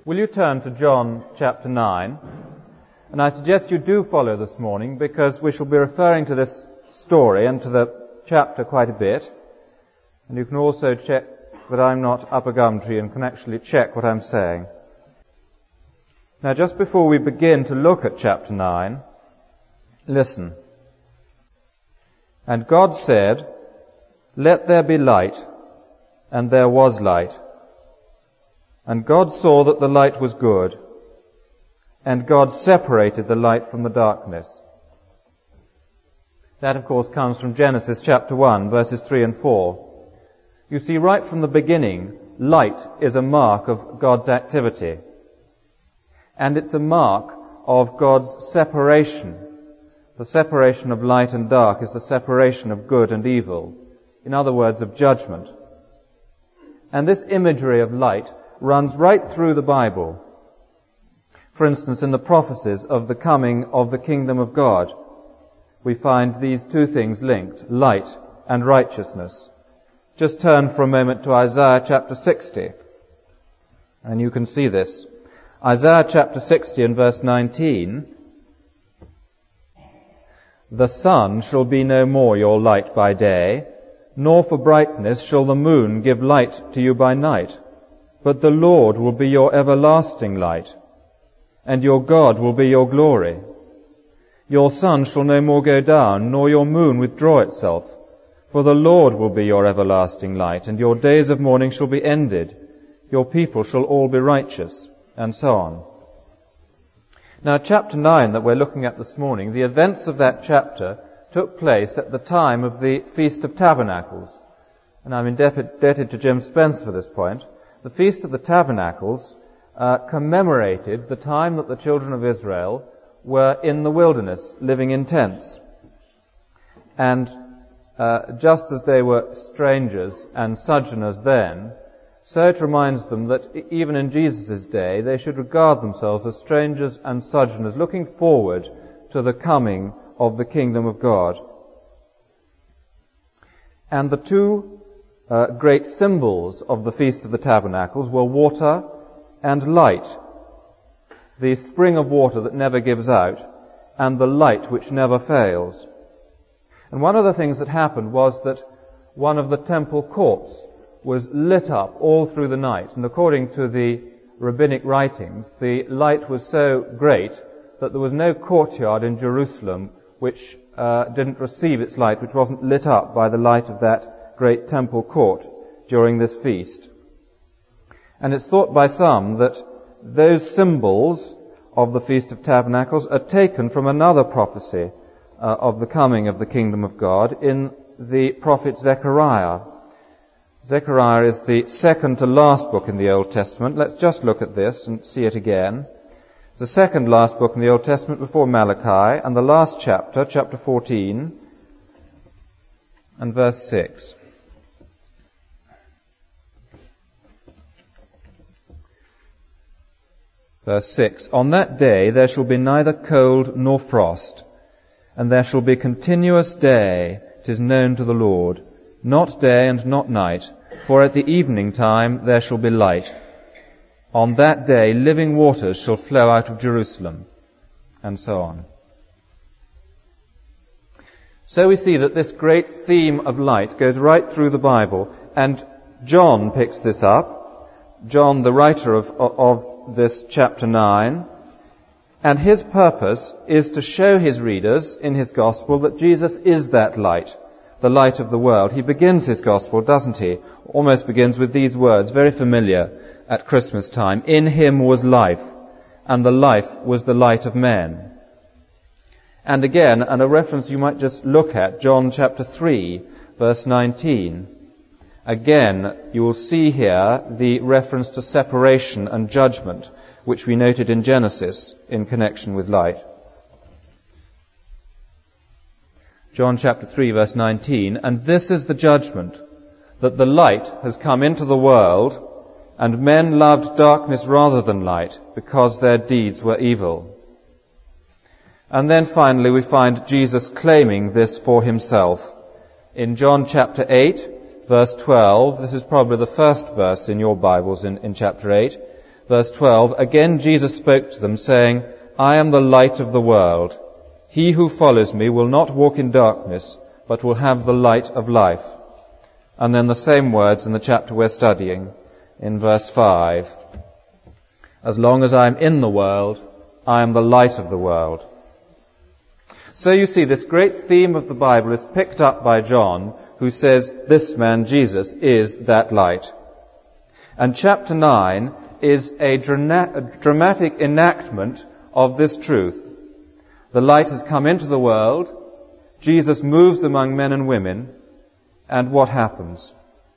Will you turn to John chapter 9? And I suggest you do follow this morning because we shall be referring to this story and to the chapter quite a bit. And you can also check that I'm not up a gum tree and can actually check what I'm saying. Now, just before we begin to look at chapter 9, listen. And God said, "Let there be light," and there was light. And God saw that the light was good, and God separated the light from the darkness. That, of course, comes from Genesis chapter 1, verses 3 and 4. You see, right from the beginning, light is a mark of God's activity. And it's a mark of God's separation. The separation of light and dark is the separation of good and evil. In other words, of judgment. And this imagery of light runs right through the Bible. For instance, in the prophecies of the coming of the kingdom of God, we find these two things linked, light and righteousness. Just turn for a moment to Isaiah chapter 60, and you can see this. Isaiah chapter 60 and verse 19, "The sun shall be no more your light by day, nor for brightness shall the moon give light to you by night. But the Lord will be your everlasting light, and your God will be your glory. Your sun shall no more go down, nor your moon withdraw itself. For the Lord will be your everlasting light, and your days of mourning shall be ended. Your people shall all be righteous," and so on. Now, chapter 9 that we're looking at this morning, the events of that chapter took place at the time of the Feast of Tabernacles. And I'm indebted to Jim Spence for this point. The Feast of the Tabernacles commemorated the time that the children of Israel were in the wilderness, living in tents. And just as they were strangers and sojourners then, so it reminds them that even in Jesus' day, they should regard themselves as strangers and sojourners, looking forward to the coming of the kingdom of God. And the two great symbols of the Feast of the Tabernacles were water and light. The spring of water that never gives out, and the light which never fails. And one of the things that happened was that one of the temple courts was lit up all through the night. And according to the rabbinic writings, the light was so great that there was no courtyard in Jerusalem which didn't receive its light, which wasn't lit up by the light of that great temple court during this feast. And it's thought by some that those symbols of the Feast of Tabernacles are taken from another prophecy of the coming of the kingdom of God in the prophet Zechariah. Zechariah is the second to last book in the Old Testament. Let's just look at this and see it again. It's the second last book in the Old Testament before Malachi, and the last chapter, chapter 14, and verse 6. Verse 6, "On that day there shall be neither cold nor frost, and there shall be continuous day, 'tis known to the Lord, not day and not night, for at the evening time there shall be light. On that day living waters shall flow out of Jerusalem," and so on. So we see that this great theme of light goes right through the Bible, and John picks this up. John, the writer of this chapter 9, and his purpose is to show his readers in his gospel that Jesus is that light, the light of the world. He begins his gospel, doesn't he? Almost begins with these words, very familiar at Christmas time. "In him was life, and the life was the light of men." And again, and a reference you might just look at, John chapter 3, verse 19. Again, you will see here the reference to separation and judgment, which we noted in Genesis in connection with light. John chapter 3, verse 19, "And this is the judgment, that the light has come into the world, and men loved darkness rather than light, because their deeds were evil." And then finally we find Jesus claiming this for himself. In John chapter 8, verse 12, this is probably the first verse in your Bibles in chapter 8. Verse 12, again Jesus spoke to them, saying, I am the light of the world. He who follows me will not walk in darkness, but will have the light of life. And then the same words in the chapter we're studying, in verse 5. As long as I am in the world, I am the light of the world. So you see, this great theme of the Bible is picked up by John, who says this man, Jesus, is that light. And chapter 9 is a dramatic enactment of this truth. The light has come into the world, Jesus moves among men and women, and what happens?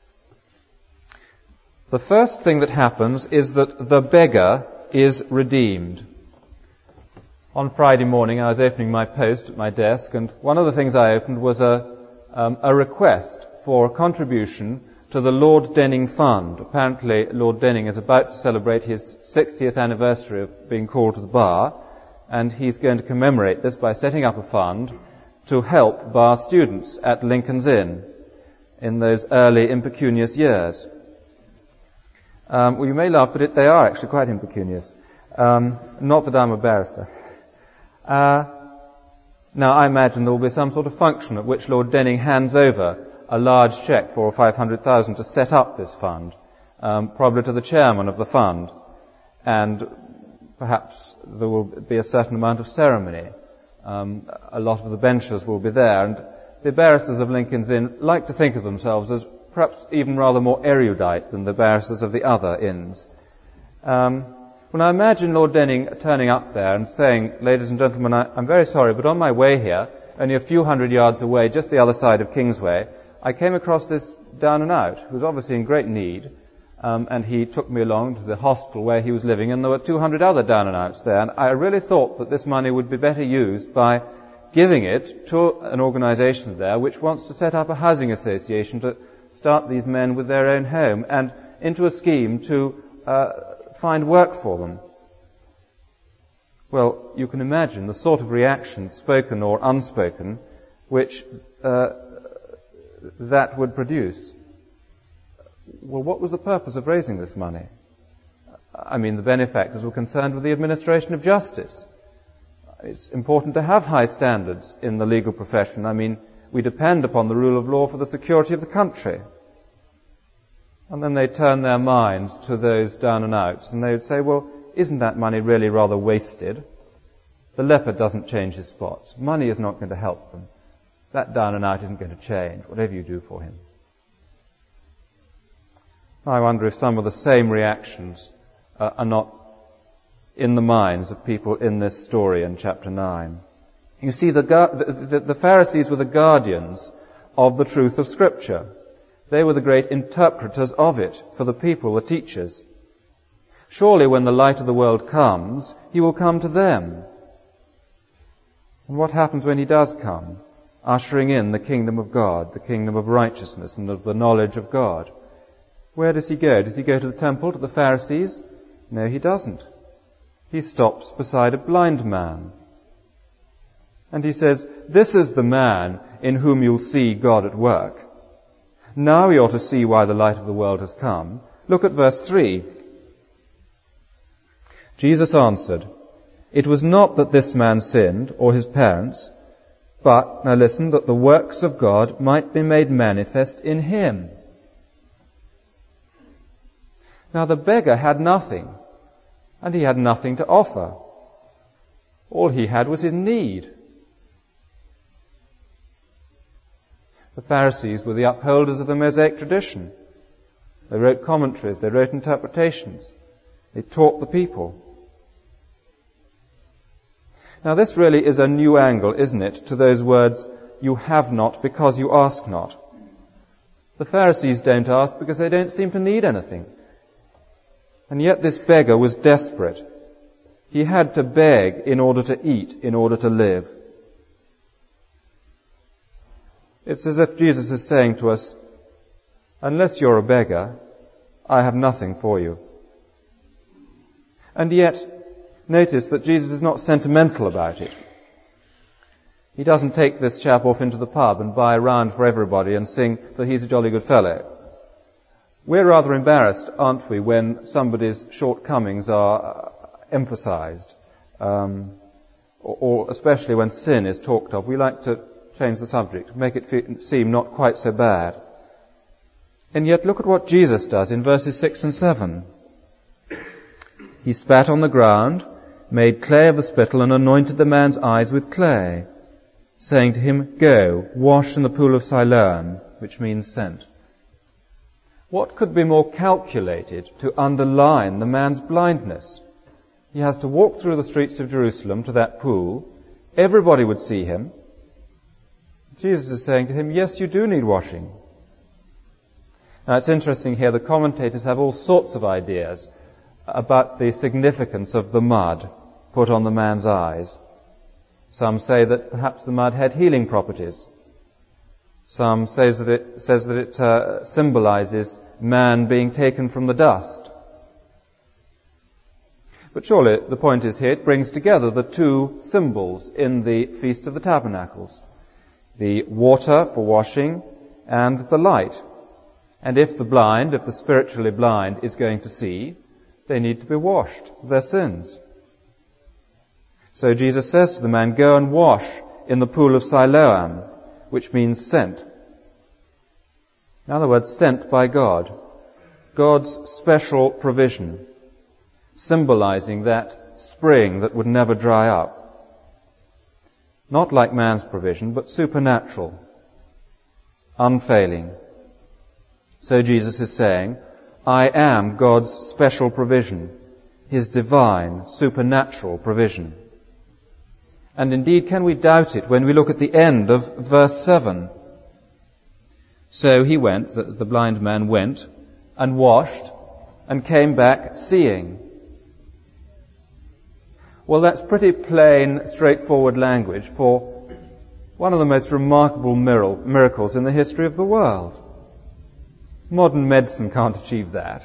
The first thing that happens is that the beggar is redeemed. On Friday morning I was opening my post at my desk, and one of the things I opened was a request for a contribution to the Lord Denning Fund. Apparently Lord Denning is about to celebrate his 60th anniversary of being called to the bar, and he's going to commemorate this by setting up a fund to help bar students at Lincoln's Inn in those early impecunious years. Well, you may laugh, but they are actually quite impecunious. Not that I'm a barrister. Now, I imagine there will be some sort of function at which Lord Denning hands over a large cheque for $500,000 to set up this fund, probably to the chairman of the fund, and perhaps there will be a certain amount of ceremony. A lot of the benches will be there, and the barristers of Lincoln's Inn like to think of themselves as perhaps even rather more erudite than the barristers of the other inns. When I imagine Lord Denning turning up there and saying, ladies and gentlemen, I'm very sorry, but on my way here, only a few hundred yards away, just the other side of Kingsway, I came across this down and out, who was obviously in great need, and he took me along to the hospital where he was living, and there were 200 other down and outs there, and I really thought that this money would be better used by giving it to an organisation there which wants to set up a housing association to start these men with their own home, and into a scheme to find work for them. Well, you can imagine the sort of reaction, spoken or unspoken, which that would produce. Well, what was the purpose of raising this money? I mean, the benefactors were concerned with the administration of justice. It's important to have high standards in the legal profession. I mean, we depend upon the rule of law for the security of the country. And then they turn their minds to those down and outs, and they would say, well, isn't that money really rather wasted? The leper doesn't change his spots. Money is not going to help them. That down and out isn't going to change, whatever you do for him. I wonder if some of the same reactions are not in the minds of people in this story in chapter 9. You see, the Pharisees were the guardians of the truth of Scripture. They were the great interpreters of it for the people, the teachers. Surely when the light of the world comes, he will come to them. And what happens when he does come? Ushering in the kingdom of God, the kingdom of righteousness and of the knowledge of God. Where does he go? Does he go to the temple, to the Pharisees? No, he doesn't. He stops beside a blind man. And he says, this is the man in whom you'll see God at work. Now we ought to see why the light of the world has come. Look at verse 3. Jesus answered, it was not that this man sinned, or his parents, but, now listen, that the works of God might be made manifest in him. Now the beggar had nothing, and he had nothing to offer. All he had was his need. The Pharisees were the upholders of the Mosaic tradition. They wrote commentaries, they wrote interpretations, they taught the people. Now this really is a new angle, isn't it, to those words, you have not because you ask not. The Pharisees don't ask because they don't seem to need anything. And yet this beggar was desperate. He had to beg in order to eat, in order to live. It's as if Jesus is saying to us, unless you're a beggar, I have nothing for you. And yet, notice that Jesus is not sentimental about it. He doesn't take this chap off into the pub and buy a round for everybody and sing that he's a jolly good fellow. We're rather embarrassed, aren't we, when somebody's shortcomings are emphasized, or especially when sin is talked of. We like to change the subject, make it seem not quite so bad. And yet look at what Jesus does in verses 6 and 7. He spat on the ground, made clay of the spittle, and anointed the man's eyes with clay, saying to him, "Go, wash in the pool of Siloam," which means sent. What could be more calculated to underline the man's blindness? He has to walk through the streets of Jerusalem to that pool. Everybody would see him. Jesus is saying to him, yes, you do need washing. Now it's interesting here, the commentators have all sorts of ideas about the significance of the mud put on the man's eyes. Some say that perhaps the mud had healing properties. Some says that it symbolizes man being taken from the dust. But surely the point is here, it brings together the two symbols in the Feast of the Tabernacles. The water for washing and the light. And if the spiritually blind is going to see, they need to be washed of their sins. So Jesus says to the man, "Go and wash in the pool of Siloam," which means sent. In other words, sent by God. God's special provision, symbolizing that spring that would never dry up. Not like man's provision, but supernatural, unfailing. So Jesus is saying, I am God's special provision, His divine, supernatural provision. And indeed, can we doubt it when we look at the end of verse 7? So he went, the blind man went, and washed, and came back seeing. Well, that's pretty plain, straightforward language for one of the most remarkable miracles in the history of the world. Modern medicine can't achieve that.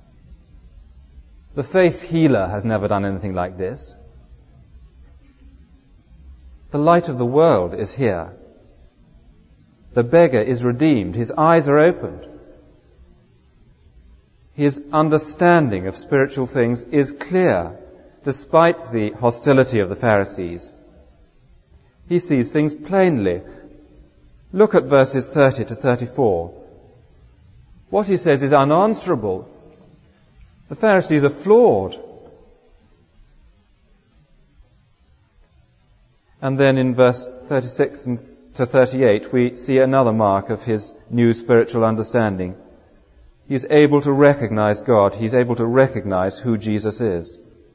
The faith healer has never done anything like this. The light of the world is here. The beggar is redeemed. His eyes are opened. His understanding of spiritual things is clear, despite the hostility of the Pharisees. He sees things plainly. Look at verses 30 to 34. What he says is unanswerable. The Pharisees are flawed. And then in verse 36 to 38, we see another mark of his new spiritual understanding. He's able to recognize God. He's able to recognize who Jesus is.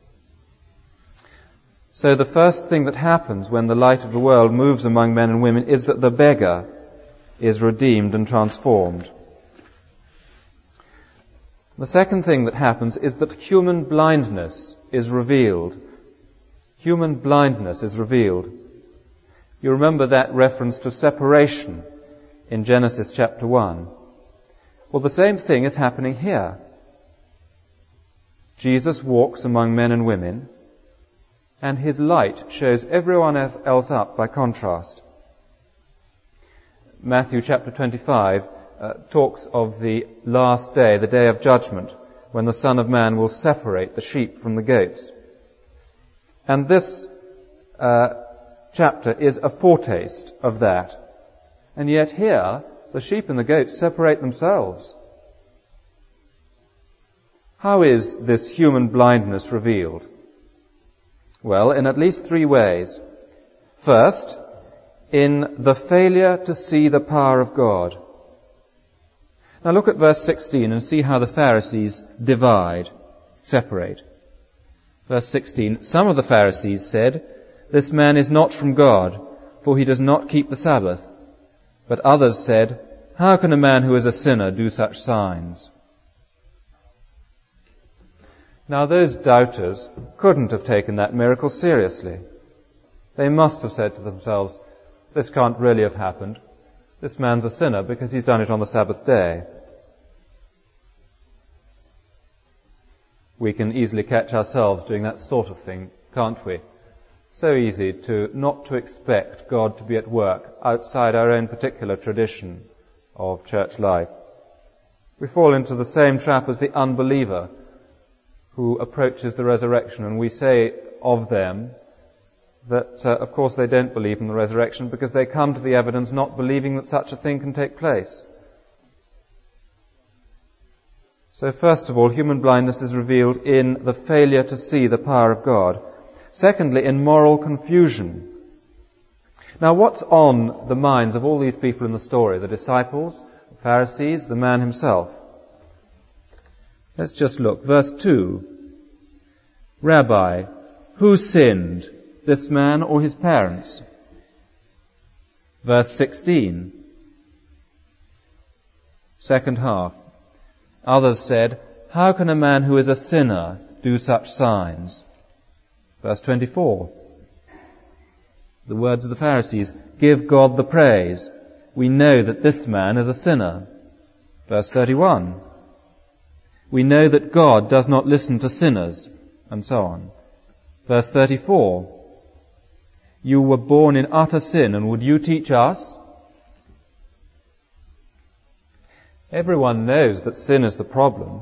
So the first thing that happens when the light of the world moves among men and women is that the beggar is redeemed and transformed. The second thing that happens is that human blindness is revealed. Human blindness is revealed. You remember that reference to separation in Genesis chapter 1. Well, the same thing is happening here. Jesus walks among men and women, and his light shows everyone else up by contrast. Matthew chapter 25 talks of the last day, the day of judgment, when the Son of Man will separate the sheep from the goats. And this chapter is a foretaste of that. And yet here, the sheep and the goats separate themselves. How is this human blindness revealed? Well, in at least three ways. First, in the failure to see the power of God. Now look at verse 16 and see how the Pharisees separate. Verse 16, some of the Pharisees said, "This man is not from God, for he does not keep the Sabbath." But others said, "How can a man who is a sinner do such signs?" Now those doubters couldn't have taken that miracle seriously. They must have said to themselves, this can't really have happened. This man's a sinner because he's done it on the Sabbath day. We can easily catch ourselves doing that sort of thing, can't we? So easy not to expect God to be at work outside our own particular tradition of church life. We fall into the same trap as the unbeliever who approaches the resurrection, and we say of them that, of course, they don't believe in the resurrection because they come to the evidence not believing that such a thing can take place. So first of all, human blindness is revealed in the failure to see the power of God. Secondly, in moral confusion. Now, what's on the minds of all these people in the story? The disciples, the Pharisees, the man himself. Let's just look. Verse 2. Rabbi, who sinned, this man or his parents? Verse 16. Second half. Others said, how can a man who is a sinner do such signs? Verse 24. The words of the Pharisees, give God the praise. We know that this man is a sinner. Verse 31. We know that God does not listen to sinners, and so on. Verse 34. You were born in utter sin, and would you teach us? Everyone knows that sin is the problem.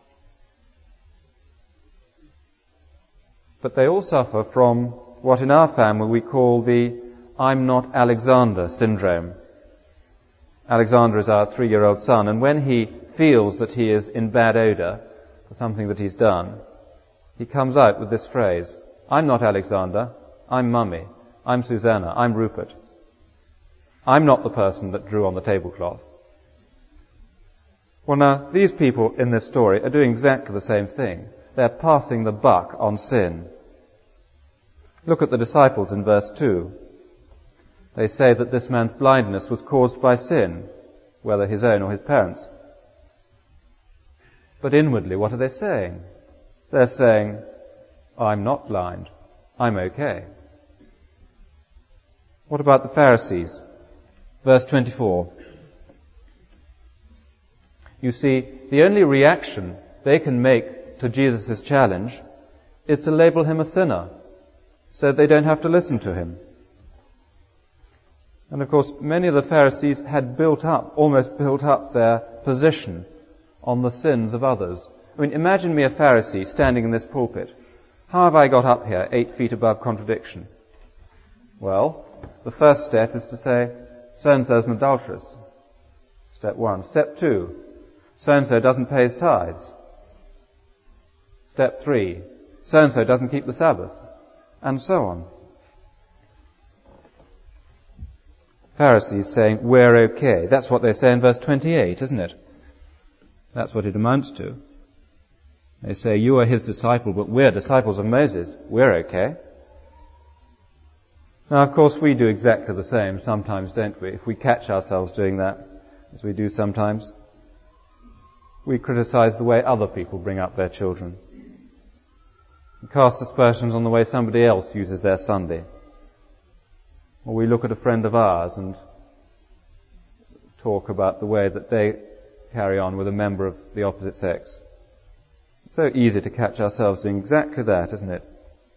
But they all suffer from what in our family we call the I'm not Alexander syndrome. Alexander is our 3-year-old son, and when he feels that he is in bad odour for something that he's done, he comes out with this phrase, I'm not Alexander, I'm Mummy, I'm Susanna, I'm Rupert. I'm not the person that drew on the tablecloth. Well now, these people in this story are doing exactly the same thing. They're passing the buck on sin. Look at the disciples in verse 2. They say that this man's blindness was caused by sin, whether his own or his parents'. But inwardly, what are they saying? They're saying, I'm not blind, I'm okay. What about the Pharisees? Verse 24. You see, the only reaction they can make to Jesus' challenge is to label him a sinner, so they don't have to listen to him. And of course, many of the Pharisees had almost built up their position on the sins of others. I mean, imagine me a Pharisee standing in this pulpit. How have I got up here, 8 feet above contradiction? Well, the first step is to say, so-and-so is an adulteress. Step 1. Step 2. So-and-so doesn't pay his tithes. Step 3. So-and-so doesn't keep the Sabbath. And so on. Pharisees saying, we're okay. That's what they say in verse 28, isn't it? That's what it amounts to. They say, you are his disciple, but we're disciples of Moses. We're okay. Now, of course, we do exactly the same sometimes, don't we? If we catch ourselves doing that, as we do sometimes, we criticize the way other people bring up their children. We cast aspersions on the way somebody else uses their Sunday. Or we look at a friend of ours and talk about the way that they carry on with a member of the opposite sex. It's so easy to catch ourselves doing exactly that, isn't it?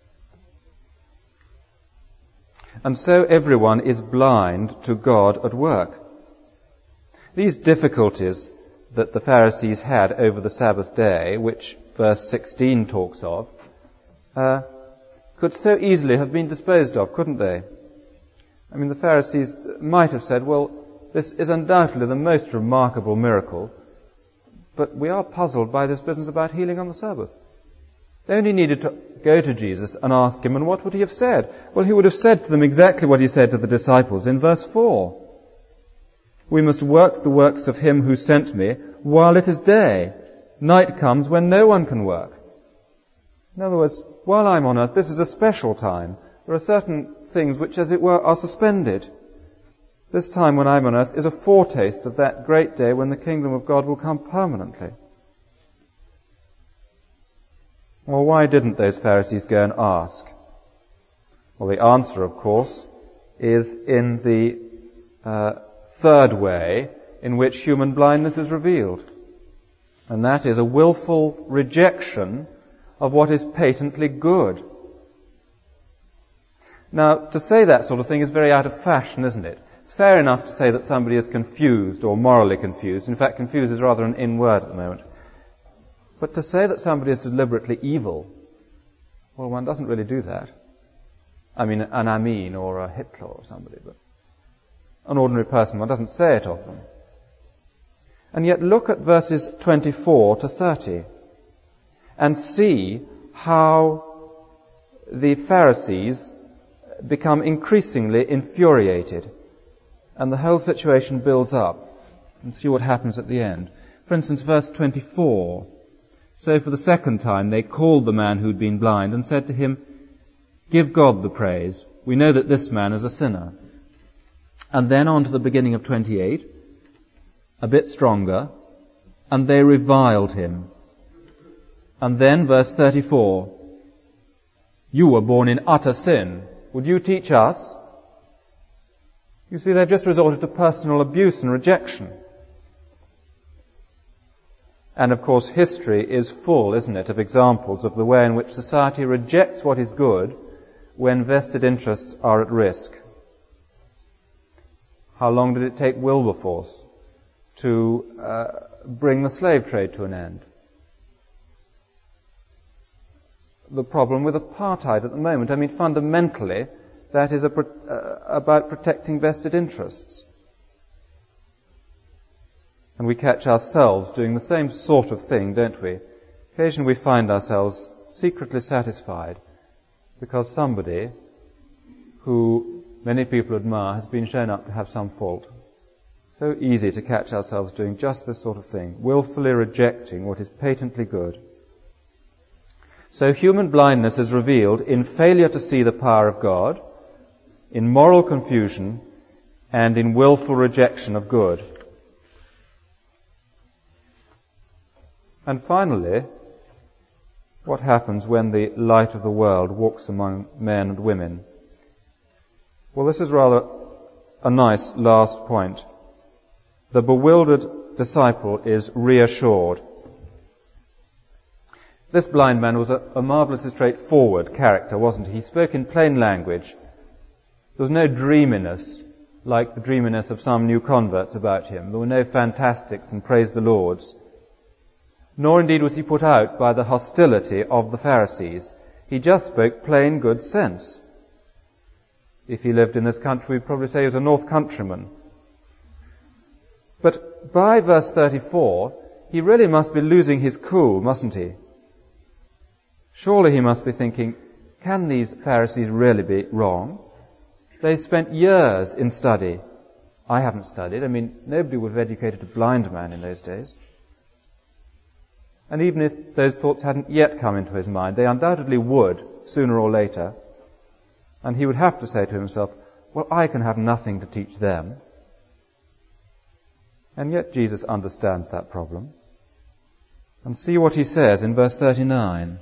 And so everyone is blind to God at work. These difficulties that the Pharisees had over the Sabbath day, which verse 16 talks of, could so easily have been disposed of, couldn't they? I mean, the Pharisees might have said, well, this is undoubtedly the most remarkable miracle, but we are puzzled by this business about healing on the Sabbath. They only needed to go to Jesus and ask him, and what would he have said? Well, he would have said to them exactly what he said to the disciples in verse 4. We must work the works of him who sent me while it is day. Night comes when no one can work. In other words, while I'm on earth, this is a special time. There are certain things which, as it were, are suspended. This time when I'm on earth is a foretaste of that great day when the kingdom of God will come permanently. Well, why didn't those Pharisees go and ask? Well, the answer, of course, is in the third way in which human blindness is revealed. And that is a willful rejection of what is patently good. Now, to say that sort of thing is very out of fashion, isn't it? It's fair enough to say that somebody is confused or morally confused. In fact, confused is rather an in word at the moment. But to say that somebody is deliberately evil, well, one doesn't really do that. I mean, an Amin or a Hitler or somebody, but an ordinary person, one doesn't say it of them. And yet look at verses 24 to 30 and see how the Pharisees become increasingly infuriated and the whole situation builds up, and see what happens at the end. For instance, verse 24. So for the second time they called the man who'd been blind and said to him, "Give God the praise. We know that this man is a sinner." And then on to the beginning of 28, a bit stronger, and they reviled him. And then verse 34, "You were born in utter sin. Would you teach us?" You see, they've just resorted to personal abuse and rejection. And of course, history is full, isn't it, of examples of the way in which society rejects what is good when vested interests are at risk. How long did it take Wilberforce to bring the slave trade to an end? The problem with apartheid at the moment, I mean, fundamentally, that is about protecting vested interests. And we catch ourselves doing the same sort of thing, don't we? Occasionally we find ourselves secretly satisfied because somebody who many people admire has been shown up to have some fault. So easy to catch ourselves doing just this sort of thing, willfully rejecting what is patently good. So human blindness is revealed in failure to see the power of God, in moral confusion, and in willful rejection of good. And finally, what happens when the light of the world walks among men and women? Well, this is rather a nice last point. The bewildered disciple is reassured. This blind man was a marvellously straightforward character, wasn't he? He spoke in plain language. There was no dreaminess, like the dreaminess of some new converts about him. There were no fantastics and praise the Lords. Nor indeed was he put out by the hostility of the Pharisees. He just spoke plain good sense. If he lived in this country, we'd probably say he was a North Countryman. But by verse 34, he really must be losing his cool, mustn't he? Surely he must be thinking, can these Pharisees really be wrong? They spent years in study. I haven't studied. I mean, nobody would have educated a blind man in those days. And even if those thoughts hadn't yet come into his mind, they undoubtedly would, sooner or later. And he would have to say to himself, well, I can have nothing to teach them. And yet Jesus understands that problem. And see what he says in verse 39.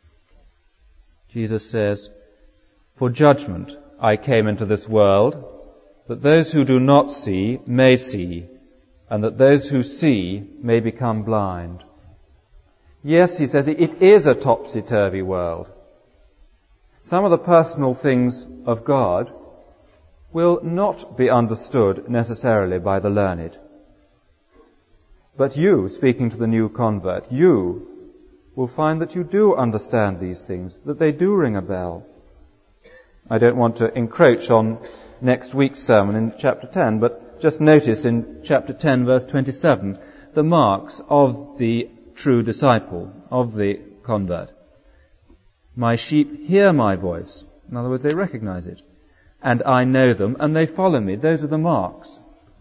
Jesus says, "For judgment I came into this world, that those who do not see may see, and that those who see may become blind." Yes, he says, it is a topsy-turvy world. Some of the personal things of God will not be understood necessarily by the learned. But you, speaking to the new convert, you will find that you do understand these things, that they do ring a bell. I don't want to encroach on next week's sermon in chapter 10, but just notice in chapter 10, verse 27, the marks of the true disciple, of the convert. My sheep hear my voice. In other words, they recognize it. And I know them, and they follow me. Those are the marks.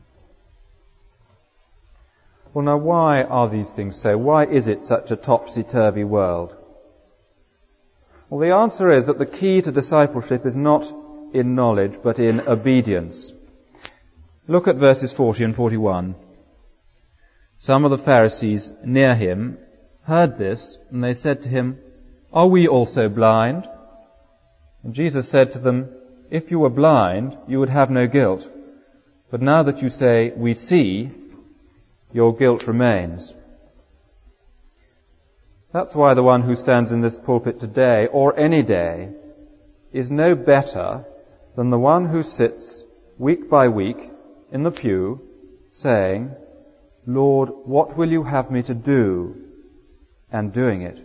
Well, now, why are these things so? Why is it such a topsy-turvy world? Well, the answer is that the key to discipleship is not in knowledge, but in obedience. Look at verses 40 and 41. Some of the Pharisees near him heard this, and they said to him, "Are we also blind?" And Jesus said to them, "If you were blind, you would have no guilt. But now that you say, 'We see,' your guilt remains." That's why the one who stands in this pulpit today, or any day, is no better than the one who sits week by week, in the pew, saying, Lord, what will you have me to do? And doing it.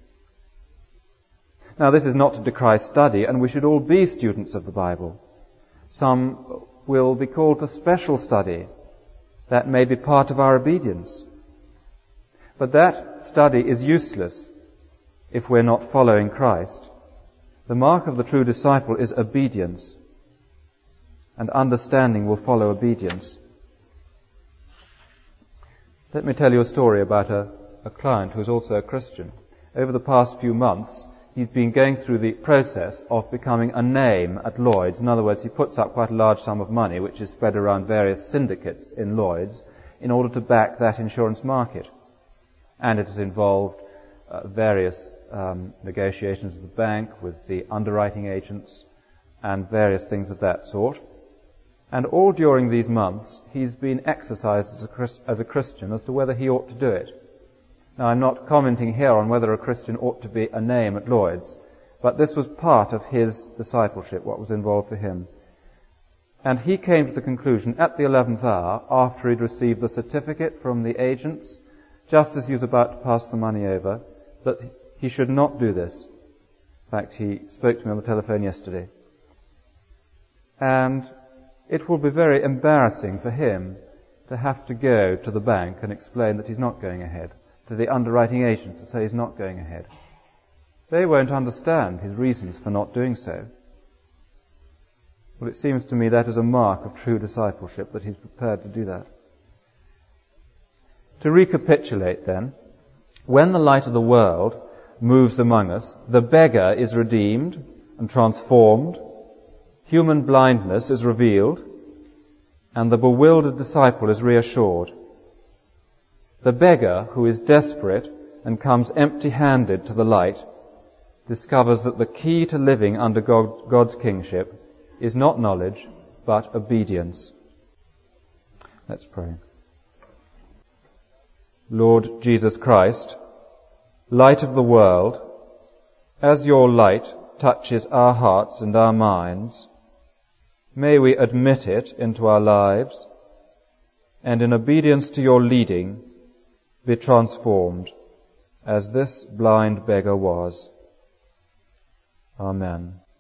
Now, this is not to decry study, and we should all be students of the Bible. Some will be called to special study. That may be part of our obedience. But that study is useless if we're not following Christ. The mark of the true disciple is obedience, and understanding will follow obedience. Let me tell you a story about a client who is also a Christian. Over the past few months, he's been going through the process of becoming a name at Lloyd's. In other words, he puts up quite a large sum of money, which is spread around various syndicates in Lloyd's, in order to back that insurance market. And it has involved various negotiations with the bank, with the underwriting agents, and various things of that sort. And all during these months, he's been exercised as a Christian as to whether he ought to do it. Now, I'm not commenting here on whether a Christian ought to be a name at Lloyd's, but this was part of his discipleship, what was involved for him. And he came to the conclusion at the 11th hour, after he'd received the certificate from the agents, just as he was about to pass the money over, that he should not do this. In fact, he spoke to me on the telephone yesterday. And it will be very embarrassing for him to have to go to the bank and explain that he's not going ahead, to the underwriting agent to say he's not going ahead. They won't understand his reasons for not doing so. Well, it seems to me that is a mark of true discipleship, that he's prepared to do that. To recapitulate then, when the light of the world moves among us, the beggar is redeemed and transformed, human blindness is revealed, and the bewildered disciple is reassured. The beggar, who is desperate and comes empty-handed to the light, discovers that the key to living under God's kingship is not knowledge, but obedience. Let's pray. Lord Jesus Christ, light of the world, as your light touches our hearts and our minds, may we admit it into our lives, and in obedience to your leading, be transformed, as this blind beggar was. Amen.